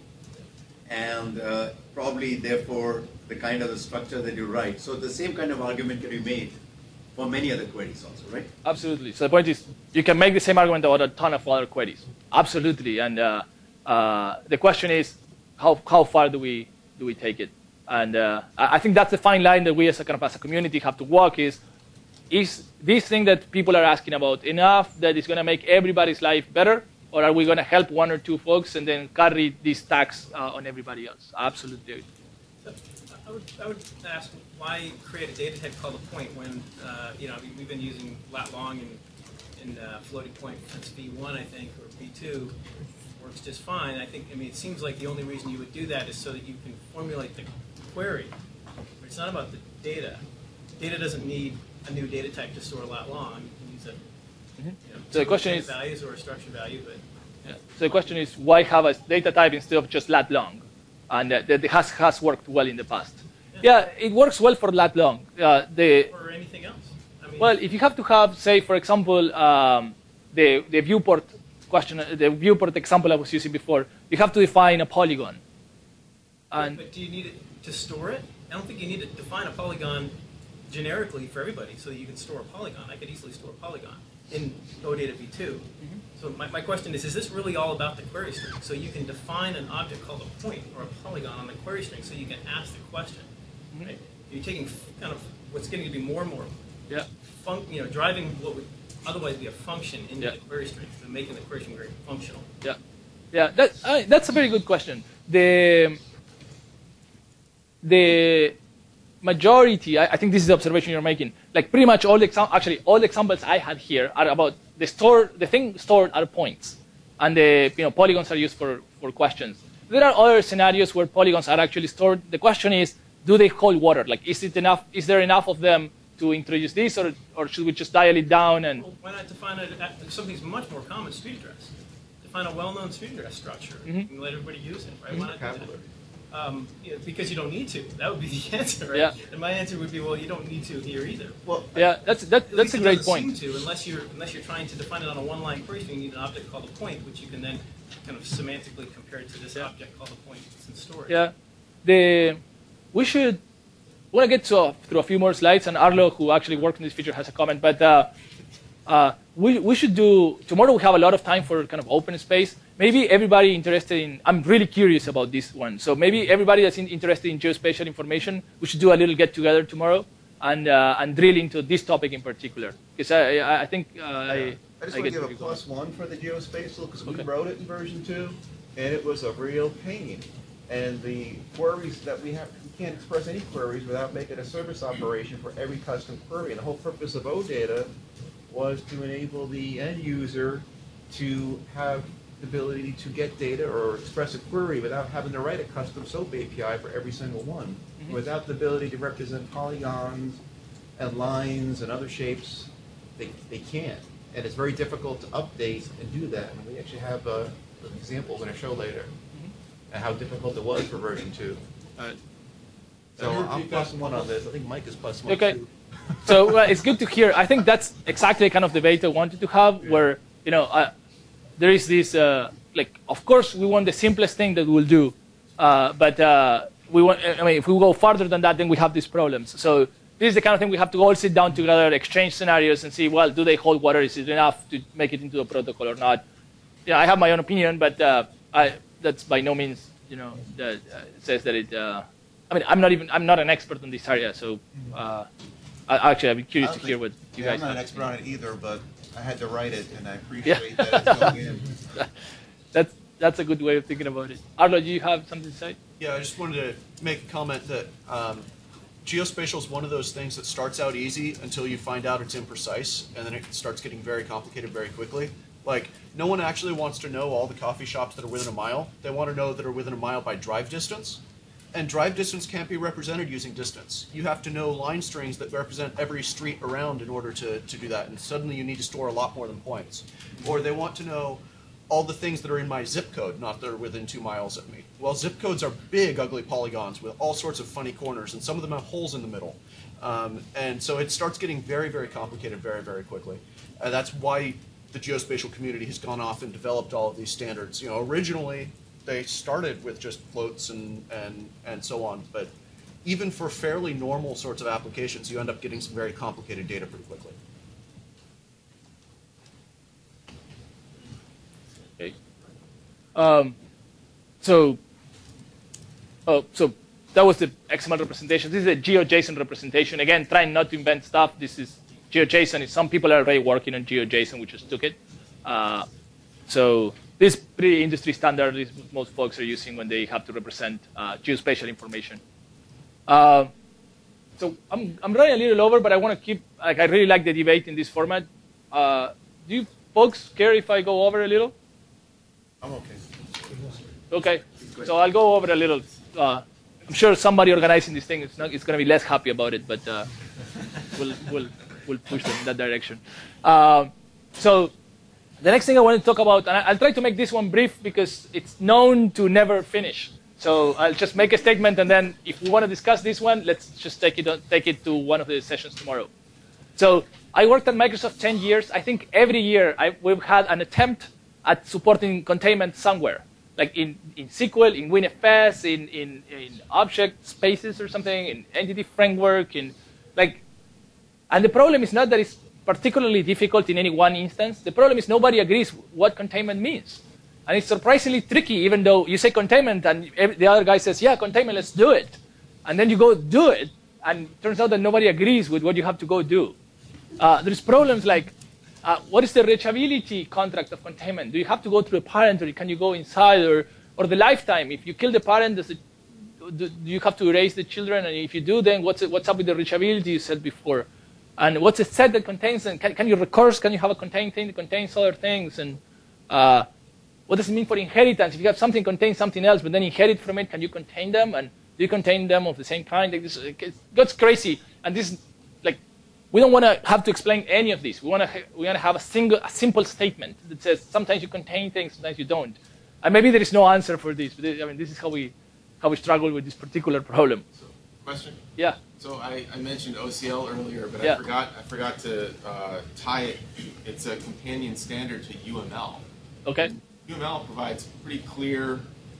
And uh, probably, therefore, the kind of the structure that you write. So the same kind of argument can be made for many other queries also, right? Absolutely. So the point is, you can make the same argument about a ton of other queries. Absolutely. And uh, uh, the question is, how, how far do we, do we take it? And uh, I think that's the fine line that we as a, kind of, as a community have to walk is, is this thing that people are asking about enough that it's going to make everybody's life better? Or are we going to help one or two folks and then carry this tax uh, on everybody else? Absolutely. So I would, I would ask, why create a data type called a point when, uh, you know, I mean, we've been using lat long and, and uh, floating point since V one, I think, or V two, works just fine. I think, I mean, it seems like the only reason you would do that is so that you can formulate the query. But it's not about the data. Data doesn't need a new data type to store lat long. You can use a Mm-hmm. You know, so the question is, values or a structure value, but yeah. So the question is, why have a data type instead of just lat long? And uh, that has has worked well in the past. Yeah, yeah it works well for lat long. Uh, the or anything else. I mean, well, if you have to have, say, for example, um, the the viewport question, the viewport example I was using before, you have to define a polygon. And but do you need it to store it? I don't think you need to define a polygon generically for everybody so that you can store a polygon. I could easily store a polygon in OData V two. Mm-hmm. So my, my question is, is this really all about the query string? So you can define an object called a point or a polygon on the query string so you can ask the question. Mm-hmm. Right? You're taking kind of what's getting to be more and more, yeah. fun, you know, driving what would otherwise be a function into yeah. the query string and making the query string very functional. Yeah, yeah, that, uh, that's a very good question. The, the majority, I, I think this is the observation you're making, like pretty much all the examples, actually all the examples I had here are about the store, the thing stored are points, and the you know polygons are used for, for questions. There are other scenarios where polygons are actually stored. The question is, do they hold water? Like, is it enough? Is there enough of them to introduce this, or or should we just dial it down? And well, why not define a, something much more common, street address? Define a well-known street address structure mm-hmm. and let everybody use it, right? Mm-hmm. Why not do that? Um, you know, because you don't need to. That would be the answer, right? Yeah. And my answer would be, well, you don't need to here either. Well, yeah, that's that, that's a great point. Seem to, unless you're unless you're trying to define it on a one-line query string, you need an object called a point, which you can then kind of semantically compare it to this yeah. object called a point in storage. Yeah, the we should. I want to get to uh, through a few more slides, and Arlo, who actually worked on this feature, has a comment. But uh, uh, we we should do tomorrow. We have a lot of time for kind of open space. Maybe everybody interested in, I'm really curious about this one. So maybe everybody that's in, interested in geospatial information, we should do a little get together tomorrow and uh, and drill into this topic in particular. Because I, I, I think uh, I, I just I want to give a going. plus one for the geospatial because okay. we wrote it in version two, and it was a real pain. And the queries that we have, we can't express any queries without making a service operation for every custom query. And the whole purpose of OData was to enable the end user to have the ability to get data or express a query without having to write a custom SOAP A P I for every single one. Mm-hmm. Without the ability to represent polygons and lines and other shapes, they, they can't. And it's very difficult to update and do that. And we actually have uh, an example we're going to show later mm-hmm. and how difficult it was for version two. All right. So I'm plus one on this. I think Mike is plus one okay. too. So uh, it's good to hear. I think that's exactly the kind of debate I wanted to have where, you know, uh, there is this, uh, like, of course, we want the simplest thing that we'll do, uh, but uh, we want. I mean, if we go farther than that, then we have these problems. So this is the kind of thing we have to all sit down together, exchange scenarios, and see, well, do they hold water? Is it enough to make it into a protocol or not? Yeah, I have my own opinion, but uh, I, that's by no means, you know, that uh, says that it. Uh, I mean, I'm not even. I'm not an expert in this area, so uh, I, actually, I'd be curious to hear what you yeah, guys. I'm not have. an expert on it either, but I had to write it, and I appreciate Yeah. that it's going in. That's that's a good way of thinking about it. Arlo, do you have something to say? Yeah, I just wanted to make a comment that um, geospatial is one of those things that starts out easy until you find out it's imprecise, and then it starts getting very complicated very quickly. Like, no one actually wants to know all the coffee shops that are within a mile. They want to know that are within a mile by drive distance. And drive distance can't be represented using distance. You have to know line strings that represent every street around in order to, to do that. And suddenly you need to store a lot more than points. Or they want to know all the things that are in my zip code, not that are within two miles of me. Well, zip codes are big, ugly polygons with all sorts of funny corners, and some of them have holes in the middle. Um, and so it starts getting very, very complicated very, very quickly. And that's why the geospatial community has gone off and developed all of these standards. You know, originally, they started with just floats and, and, and so on, but even for fairly normal sorts of applications, you end up getting some very complicated data pretty quickly. Okay. Um, so, oh, so that was the X M L representation. This is a GeoJSON representation. Again, trying not to invent stuff. This is GeoJSON. Some people are already working on GeoJSON. We just took it. Uh, so. This is pretty industry standard. This is what most folks are using when they have to represent uh, geospatial information. Uh, so I'm, I'm running a little over, but I want to keep, like, I really like the debate in this format. Uh, do you folks care if I go over a little? I'm okay. Okay, so I'll go over a little. Uh, I'm sure somebody organizing this thing is, not, is going to be less happy about it, but uh, we'll, we'll, we'll push them in that direction. Uh, so. The next thing I want to talk about, and I'll try to make this one brief because it's known to never finish. So I'll just make a statement, and then if we want to discuss this one, let's just take it, on, take it to one of the sessions tomorrow. So I worked at Microsoft ten years. I think every year I, we've had an attempt at supporting containment somewhere, like in, in S Q L, in WinFS, in, in, in object spaces or something, in entity framework, in like, and the problem is not that it's particularly difficult in any one instance. The problem is nobody agrees what containment means. And it's surprisingly tricky, even though you say containment and the other guy says, yeah, containment, let's do it. And then you go do it, and it turns out that nobody agrees with what you have to go do. Uh, there's problems like, uh, what is the reachability contract of containment? Do you have to go through a parent, or can you go inside? Or, or the lifetime, if you kill the parent, does it, do, do you have to erase the children? And if you do, then what's, it, what's up with the reachability you said before? And what's a set that contains, and can, can you recurse? Can you have a contain thing that contains other things? And uh, what does it mean for inheritance? If you have something contains something else, but then inherit from it, can you contain them? And do you contain them of the same kind? Like this, it gets crazy. And this, like, we don't want to have to explain any of this. We want to we want to have a single, a simple statement that says sometimes you contain things, sometimes you don't. And maybe there is no answer for this. But I mean, this is how we how we struggle with this particular problem. So, question? Yeah. So I, I mentioned O C L earlier, but yeah. I forgot I forgot to uh, tie it. It's a companion standard to U M L. Okay. U M L provides pretty clear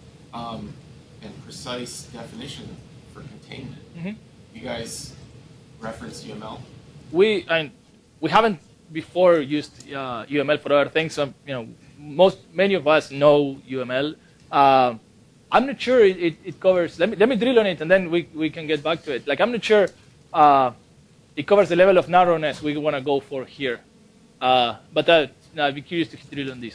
um, and precise definition for containment. Mm-hmm. You guys reference U M L? We I, we haven't before used uh, U M L for other things. So, you know, most many of us know U M L. Uh, I'm not sure it, it, it covers. Let me let me drill on it, and then we we can get back to it. Like I'm not sure uh, it covers the level of narrowness we want to go for here. Uh, but uh, no, I'd be curious to drill on this.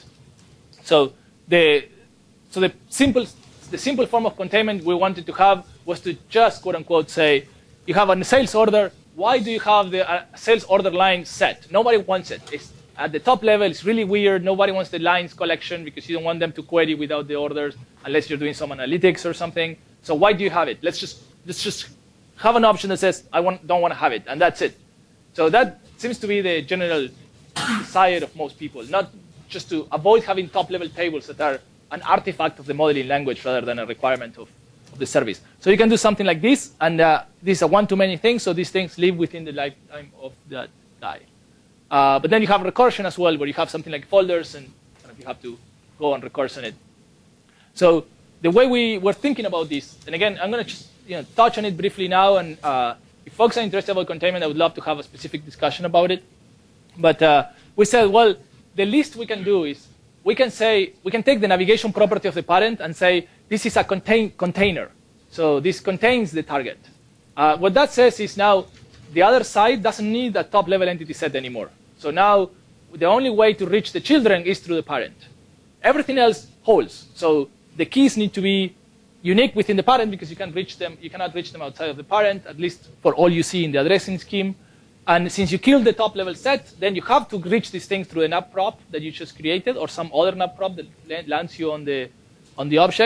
So the so the simple the simple form of containment we wanted to have was to just quote unquote say you have a sales order. Why do you have the uh, sales order line set? Nobody wants it. It's at the top level. It's really weird. Nobody wants the lines collection because you don't want them to query without the orders unless you're doing some analytics or something. So why do you have it? Let's just let's just have an option that says I want, don't want to have it, and that's it. So that seems to be the general desire of most people, not just to avoid having top-level tables that are an artifact of the modeling language rather than a requirement of, of the service. So you can do something like this, and uh, this is a one-to-many thing, so these things live within the lifetime of that guy. Uh, but then you have recursion as well, where you have something like folders, and kind of you have to go and recurse on it. So the way we were thinking about this, and again, I'm going to just you know, touch on it briefly now, and uh, if folks are interested about containment, I would love to have a specific discussion about it. But uh, we said, well, the least we can do is we can say, we can take the navigation property of the parent and say, this is a contain container. So this contains the target. Uh, what that says is now the other side doesn't need a top-level entity set anymore. So now the only way to reach the children is through the parent. Everything else holds. So the keys need to be unique within the parent because you can reach them. You cannot reach them outside of the parent, at least for all you see in the addressing scheme. And since you kill the top-level set, then you have to reach these things through an app prop that you just created or some other app prop that lands you on the on the object.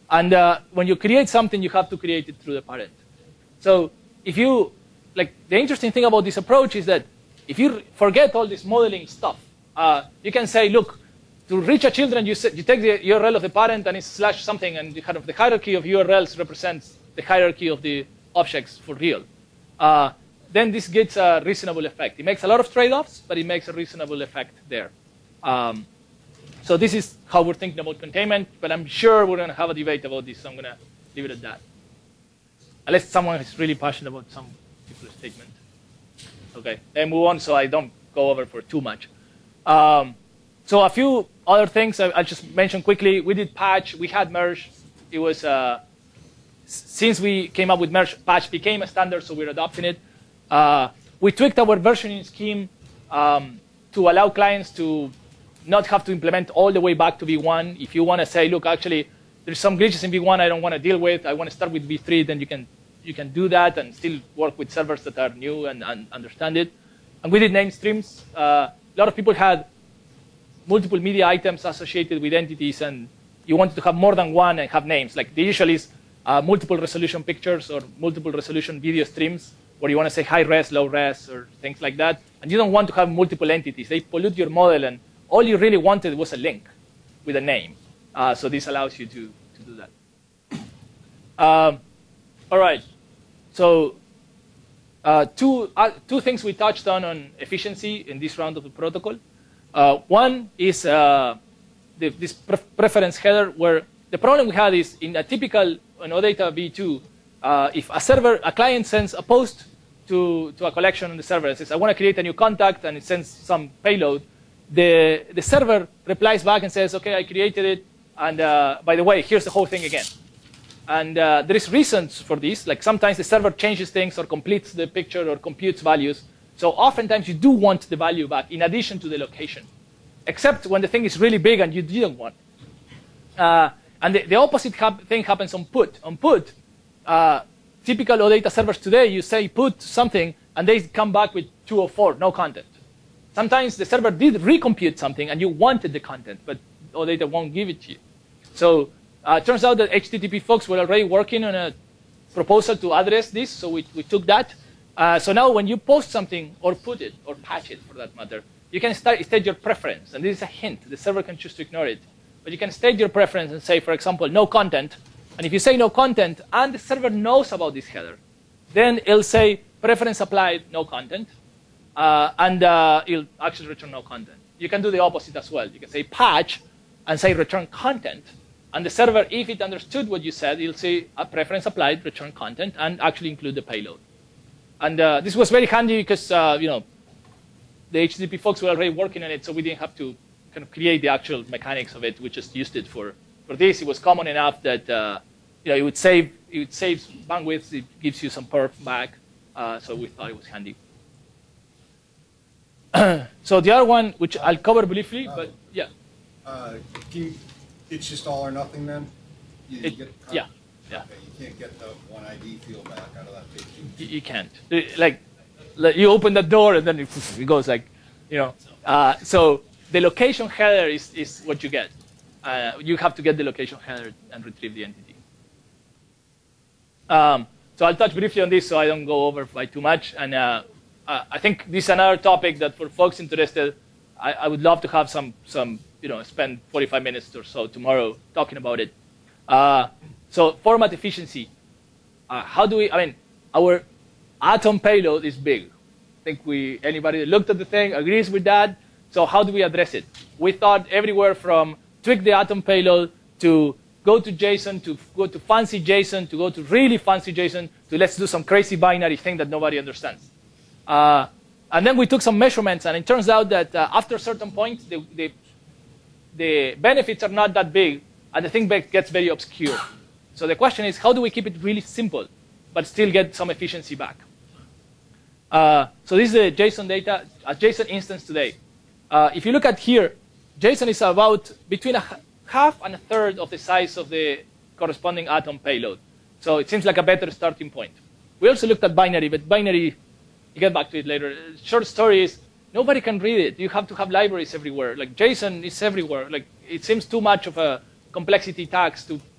And uh, when you create something, you have to create it through the parent. So if you, like, the interesting thing about this approach is that if you forget all this modeling stuff, uh, you can say, look, to reach a children, you, say, you take the U R L of the parent and it's slash something, and the, kind of the hierarchy of U R Ls represents the hierarchy of the objects for real. Uh, then this gets a reasonable effect. It makes a lot of trade-offs, but it makes a reasonable effect there. Um, so this is how we're thinking about containment, but I'm sure we're going to have a debate about this, so I'm going to leave it at that. Unless someone is really passionate about some particular statement. Okay, and move on so I don't go over for too much. Um, so a few other things I, I'll just mention quickly. We did patch, we had merge. It was, uh, since we came up with merge, patch became a standard, so we're adopting it. Uh, we tweaked our versioning scheme um, to allow clients to not have to implement all the way back to V one. If you want to say, look, actually, there's some glitches in V one I don't want to deal with. I want to start with V three, then you can you can do that and still work with servers that are new and, and understand it. And we did name streams. Uh, a lot of people had multiple media items associated with entities, and you wanted to have more than one and have names. Like the usual is uh, multiple resolution pictures or multiple resolution video streams, where you want to say high res, low res, or things like that. And you don't want to have multiple entities. They pollute your model, and all you really wanted was a link with a name. Uh, so this allows you to, to do that. Um, all right. So uh, two, uh, two things we touched on on efficiency in this round of the protocol. Uh, one is uh, the, this pre preference header, where the problem we had is in a typical on OData V two, uh, if a server, a client sends a post to, to a collection on the server and says, I want to create a new contact, and it sends some payload, the, the server replies back and says, OK, I created it. And uh, by the way, here's the whole thing again. And uh, there is reasons for this. Like sometimes the server changes things or completes the picture or computes values. So oftentimes you do want the value back in addition to the location, except when the thing is really big and you didn't want. Uh, and the, the opposite hap thing happens on put. On put, uh, typical OData servers today, you say put something, and they come back with two oh four, no content. Sometimes the server did recompute something, and you wanted the content, but OData won't give it to you. So uh, it turns out that H T T P folks were already working on a proposal to address this, so we, we took that. Uh, so now when you post something, or put it, or patch it for that matter, you can start, state your preference. And this is a hint. The server can choose to ignore it. But you can state your preference and say, for example, no content. And if you say no content, and the server knows about this header, then it'll say preference applied, no content. Uh, and uh, it'll actually return no content. You can do the opposite as well. You can say patch and say return content. And the server, if it understood what you said, it'll say a preference applied, return content, and actually include the payload. And uh, this was very handy because uh, you know, the H T T P folks were already working on it, so we didn't have to kind of create the actual mechanics of it. We just used it for, for this. It was common enough that uh, you know, it would save it would save bandwidth. It gives you some perf back. Uh, so we thought it was handy. So the other one, which I'll cover briefly, uh, but yeah. Uh, can you, it's just all or nothing then? You, it, you get yeah, yeah. Okay, you can't get the one I D field back out of that page. You, you can't. Like, like, you open the door and then it, it goes like, you know. Uh, so the location header is, is what you get. Uh, you have to get the location header and retrieve the entity. Um, so I'll touch briefly on this so I don't go over by too much. And uh, uh, I think this is another topic that for folks interested, I, I would love to have some, some, you know, spend forty-five minutes or so tomorrow talking about it. Uh, so format efficiency. Uh, how do we, I mean, our Atom payload is big. I think we, anybody that looked at the thing agrees with that. So how do we address it? We thought everywhere from tweak the Atom payload to go to JSON, to go to fancy JSON, to go to really fancy JSON, to let's do some crazy binary thing that nobody understands. Uh, and then we took some measurements, and it turns out that uh, after a certain point, the, the, the benefits are not that big, and the thing gets very obscure. So the question is, how do we keep it really simple, but still get some efficiency back? Uh, so this is the JSON data, a JSON instance today. Uh, if you look at here, JSON is about between a half and a third of the size of the corresponding Atom payload. So it seems like a better starting point. We also looked at binary, but binary, you get back to it later. Short story is, nobody can read it. You have to have libraries everywhere. Like JSON is everywhere. Like it seems too much of a complexity tax to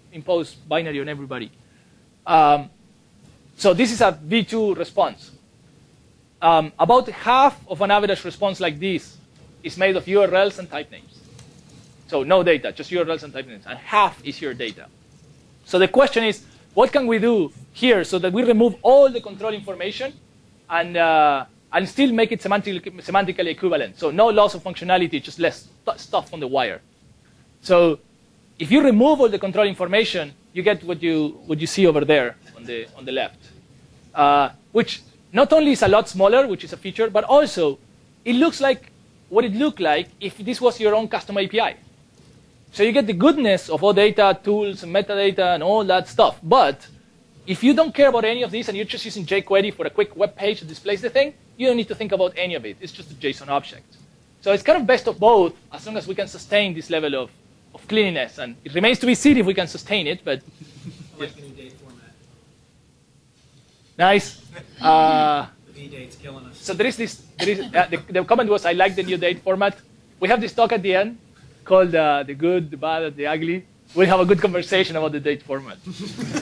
impose binary on everybody. Um, so this is a V two response. Um, about half of an average response like this is made of U R Ls and type names. So no data, just U R Ls and type names, and half is your data. So the question is, what can we do here so that we remove all the control information and, uh, and still make it semantically, semantically equivalent? So no loss of functionality, just less st stuff on the wire. So if you remove all the control information, you get what you, what you see over there on the, on the left, uh, which not only is a lot smaller, which is a feature, but also it looks like what it looked like if this was your own custom A P I. So you get the goodness of OData, tools, and metadata, and all that stuff. But if you don't care about any of this and you're just using jQuery for a quick web page that displays the thing, you don't need to think about any of it. It's just a JSON object. So it's kind of best of both as long as we can sustain this level of, of cleanliness. And it remains to be seen if we can sustain it. But I like the new date format. Nice. Uh, The V-date's killing us. so there is this. There is, uh, the, the comment was, I like the new date format. We have this talk at the end called uh, the good, the bad, and the ugly. We'll have a good conversation about the date format. a,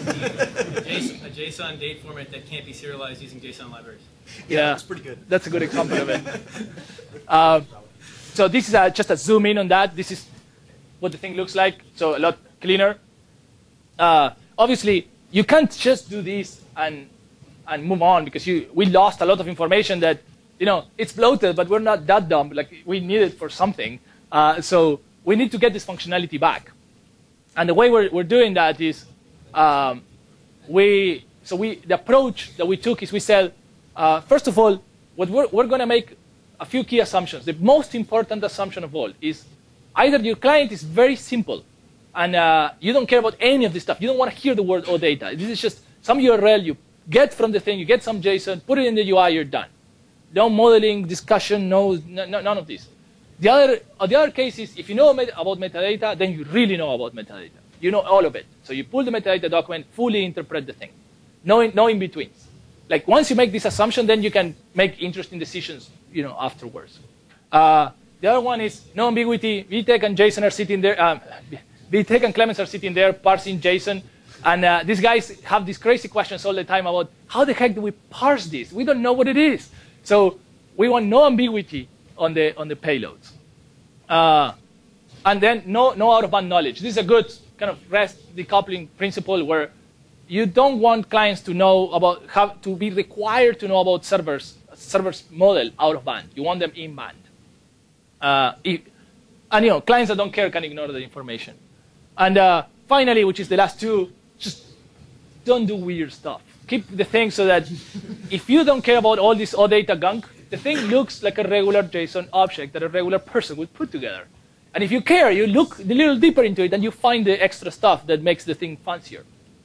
JSON, a JSON date format that can't be serialized using JSON libraries. Yeah, that's pretty good. That's a good example of it. Uh, so this is a, just a zoom in on that. This is what the thing looks like. So a lot cleaner. Uh, obviously, you can't just do this and and move on because you we lost a lot of information that you know it's bloated, but we're not that dumb. Like we need it for something. Uh, so we need to get this functionality back. And the way we're, we're doing that is, um, we, so we, the approach that we took is we said, uh, first of all, what we're, we're going to make a few key assumptions. The most important assumption of all is either your client is very simple and uh, you don't care about any of this stuff. You don't want to hear the word OData. This is just some U R L you get from the thing, you get some JSON, put it in the U I, you're done. No modeling, discussion, no, no none of this. The other, uh, the other case is if you know met about metadata, then you really know about metadata. You know all of it. So you pull the metadata document, fully interpret the thing. No in, no in-betweens. Like once you make this assumption, then you can make interesting decisions you know, afterwards. Uh, the other one is no ambiguity. Vitek and Jason are sitting there. Um, Vitek and Clemens are sitting there parsing JSON. And uh, these guys have these crazy questions all the time about how the heck do we parse this? We don't know what it is. So we want no ambiguity on the on the payloads, uh, and then no no out-of-band knowledge. This is a good kind of REST decoupling principle where you don't want clients to know about have to be required to know about servers servers model out of band. You want them in band, uh, if, and you know clients that don't care can ignore the information. And uh, finally, which is the last two, just don't do weird stuff. Keep the thing so that if you don't care about all this OData gunk, the thing looks like a regular JSON object that a regular person would put together. And if you care, you look a little deeper into it and you find the extra stuff that makes the thing fancier.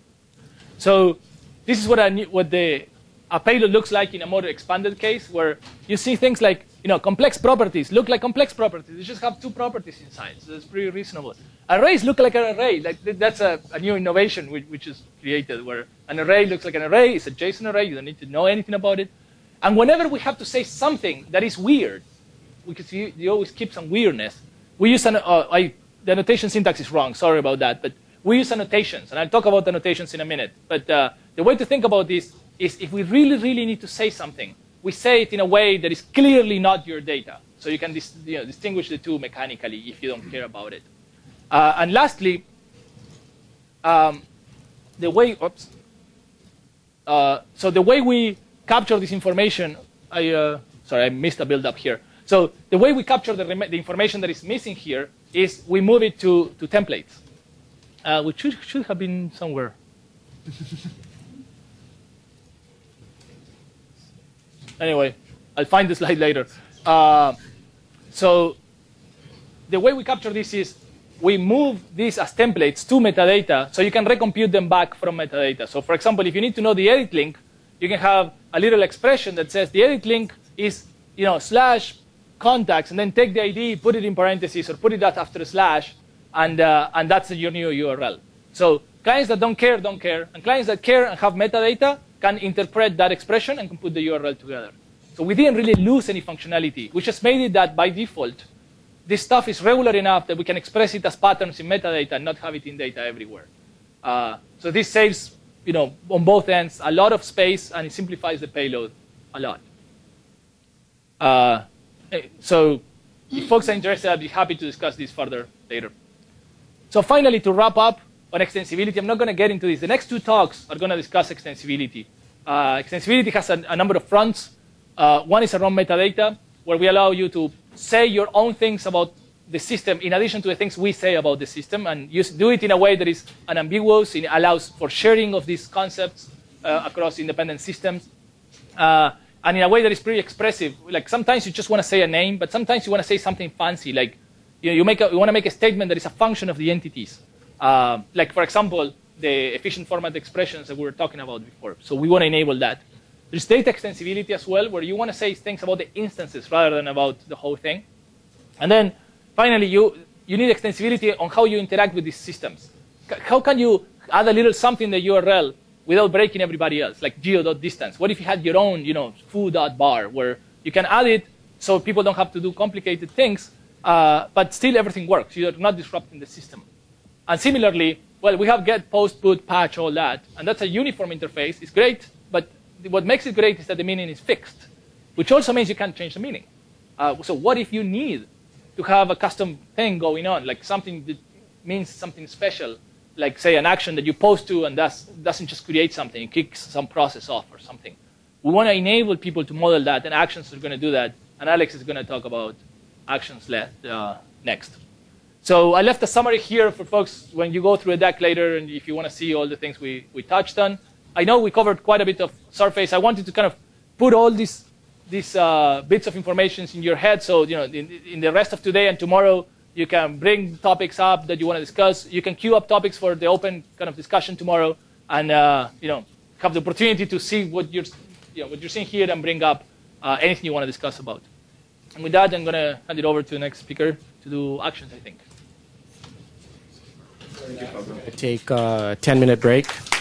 So this is what, I knew, what the, a payload looks like in a more expanded case, where you see things like you know, complex properties look like complex properties. They just have two properties inside, so that's pretty reasonable. Arrays look like an array. Like that's a, a new innovation which, which is created, where an array looks like an array. It's a JSON array. You don't need to know anything about it. And whenever we have to say something that is weird, because you, you always keep some weirdness, we use an, uh, I, the annotation syntax is wrong, sorry about that, but we use annotations, and I'll talk about annotations in a minute. But uh, the way to think about this is if we really, really need to say something, we say it in a way that is clearly not your data. So you can dis you know, distinguish the two mechanically if you don't care about it. Uh, and lastly, um, the way, oops, uh, so the way we capture this information, I, uh, sorry, I missed a build up here. So the way we capture the, the information that is missing here is we move it to, to templates, uh, which should, should have been somewhere. Anyway, I'll find the slide later. Uh, so the way we capture this is we move these as templates to metadata, so you can recompute them back from metadata. So for example, if you need to know the edit link, you can have a little expression that says the edit link is you know, slash contacts, and then take the I D, put it in parentheses, or put it after a slash, and, uh, and that's your new U R L. So clients that don't care, don't care. And clients that care and have metadata can interpret that expression and can put the U R L together. So we didn't really lose any functionality. We just made it that by default, this stuff is regular enough that we can express it as patterns in metadata and not have it in data everywhere. Uh, so this saves, you know, on both ends a lot of space, and it simplifies the payload a lot. Uh, so if folks are interested, I'd be happy to discuss this further later. So finally, to wrap up on extensibility, I'm not going to get into this. The next two talks are going to discuss extensibility. Uh, extensibility has a, a number of fronts. Uh, one is around metadata, where we allow you to say your own things about the system in addition to the things we say about the system, and use, do it in a way that is unambiguous. It allows for sharing of these concepts uh, across independent systems, uh, and in a way that is pretty expressive. Like sometimes you just want to say a name, but sometimes you want to say something fancy, like you, know, you, make a, you want to make a statement that is a function of the entities. Uh, like, for example, the efficient format expressions that we were talking about before. So we want to enable that. There's data extensibility as well, where you want to say things about the instances rather than about the whole thing. And then finally, you, you need extensibility on how you interact with these systems. C how can you add a little something in the U R L without breaking everybody else, like geo.distance? What if you had your own, you know, foo.bar, where you can add it so people don't have to do complicated things, uh, but still everything works. You're not disrupting the system. And similarly, well, we have get, post, put, patch, all that, and that's a uniform interface. It's great, but what makes it great is that the meaning is fixed, which also means you can't change the meaning. Uh, so what if you need to have a custom thing going on, like something that means something special, like, say, an action that you post to and that's, doesn't just create something, it kicks some process off or something. We want to enable people to model that, and actions are going to do that. And Alex is going to talk about actions uh, next. So I left a summary here for folks when you go through a deck later, and if you want to see all the things we, we touched on. I know we covered quite a bit of surface. I wanted to kind of put all these, these uh, bits of information in your head, so you know, in, in the rest of today and tomorrow, you can bring topics up that you want to discuss. You can queue up topics for the open kind of discussion tomorrow, and uh, you know, have the opportunity to see what you're, you know, what you're seeing here and bring up uh, anything you want to discuss about. And with that, I'm going to hand it over to the next speaker to do actions, I think. Take a ten minute break.